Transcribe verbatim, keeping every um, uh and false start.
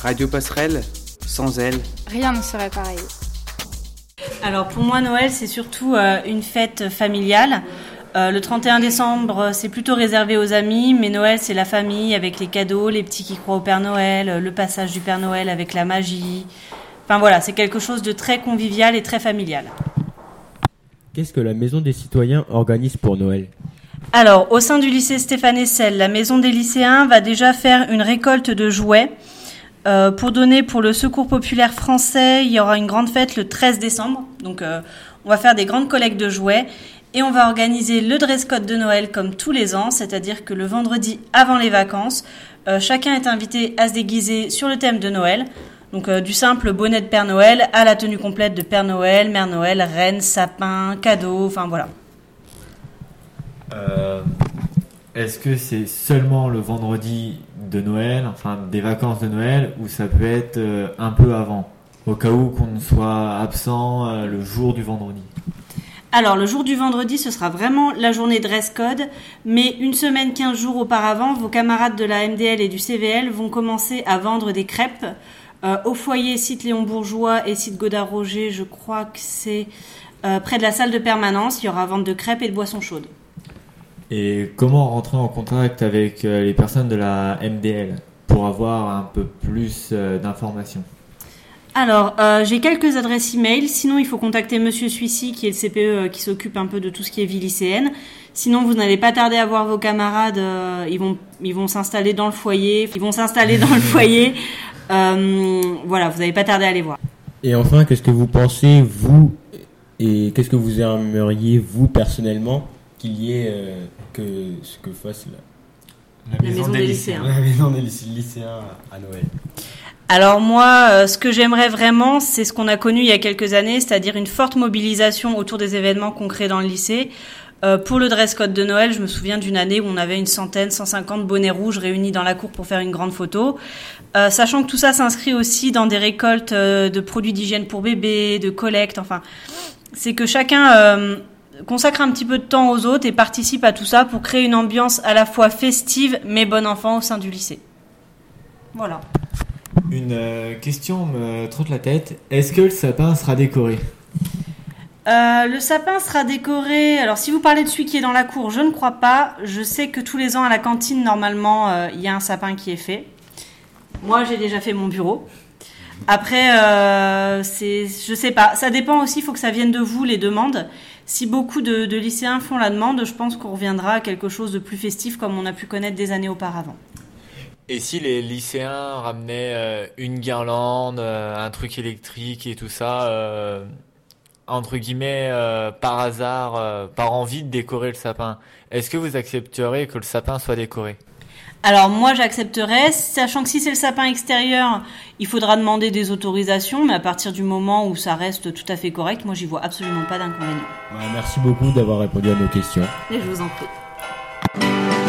Radio Passerelle, sans elle, rien ne serait pareil. Alors pour moi, Noël, c'est surtout euh, une fête familiale. Euh, le trente et un décembre, c'est plutôt réservé aux amis, mais Noël, c'est la famille avec les cadeaux, les petits qui croient au Père Noël, le passage du Père Noël avec la magie. Enfin voilà, c'est quelque chose de très convivial et très familial. Qu'est-ce que la Maison des Citoyens organise pour Noël ? Alors, au sein du lycée Stéphane Hessel, la Maison des lycéens va déjà faire une récolte de jouets. Euh, pour donner pour le Secours populaire français, il y aura une grande fête le treize décembre. Donc, euh, on va faire des grandes collectes de jouets. Et on va organiser le dress code de Noël comme tous les ans, c'est-à-dire que le vendredi avant les vacances, euh, chacun est invité à se déguiser sur le thème de Noël. Donc euh, du simple bonnet de Père Noël à la tenue complète de Père Noël, Mère Noël, reine, sapin, cadeau, enfin voilà. Euh, est-ce que c'est seulement le vendredi de Noël, enfin des vacances de Noël, ou ça peut être euh, un peu avant, au cas où qu'on soit absent euh, le jour du vendredi ? Alors, le jour du vendredi, ce sera vraiment la journée dress code, mais une semaine, quinze jours auparavant, vos camarades de la M D L et du C V L vont commencer à vendre des crêpes. Euh, au foyer site Léon Bourgeois et site Godard-Roger, je crois que c'est euh, près de la salle de permanence, il y aura vente de crêpes et de boissons chaudes. Et comment rentrer en contact avec euh, les personnes de la M D L pour avoir un peu plus euh, d'informations ? Alors, euh, j'ai quelques adresses e-mail. Sinon, il faut contacter Monsieur Suissy, qui est le C P E, euh, qui s'occupe un peu de tout ce qui est vie lycéenne. Sinon, vous n'allez pas tarder à voir vos camarades. Euh, ils vont, ils vont s'installer dans le foyer. Ils vont s'installer dans le foyer. Euh, voilà, vous n'allez pas tarder à les voir. Et enfin, qu'est-ce que vous pensez, vous, et qu'est-ce que vous aimeriez, vous, personnellement, qu'il y ait euh, que ce que fasse la, la maison, maison des, des lycéens. lycéens. La maison des lycéens à Noël. Alors moi, euh, ce que j'aimerais vraiment, c'est ce qu'on a connu il y a quelques années, c'est-à-dire une forte mobilisation autour des événements qu'on crée dans le lycée. Euh, pour le dress code de Noël, je me souviens d'une année où on avait une centaine, cent cinquante bonnets rouges réunis dans la cour pour faire une grande photo. Euh, sachant que tout ça s'inscrit aussi dans des récoltes euh, de produits d'hygiène pour bébés, de collecte, enfin, c'est que chacun euh, consacre un petit peu de temps aux autres et participe à tout ça pour créer une ambiance à la fois festive mais bon enfant au sein du lycée. Voilà. Une euh, question me trotte la tête. Est-ce que le sapin sera décoré ? Euh, le sapin sera décoré. Alors, si vous parlez de celui qui est dans la cour, je ne crois pas. Je sais que tous les ans à la cantine, normalement, euh, il y a un sapin qui est fait. Moi, j'ai déjà fait mon bureau. Après, euh, c'est, je sais pas. Ça dépend aussi. Il faut que ça vienne de vous, les demandes. Si beaucoup de, de lycéens font la demande, je pense qu'on reviendra à quelque chose de plus festif, comme on a pu connaître des années auparavant. Et si les lycéens ramenaient euh, une guirlande, euh, un truc électrique et tout ça, euh, entre guillemets, euh, par hasard, euh, par envie de décorer le sapin, est-ce que vous accepteriez que le sapin soit décoré ? Alors moi j'accepterais, sachant que si c'est le sapin extérieur, il faudra demander des autorisations, mais à partir du moment où ça reste tout à fait correct, moi j'y vois absolument pas d'inconvénient. Ouais, merci beaucoup d'avoir répondu à nos questions. Et je vous en prie.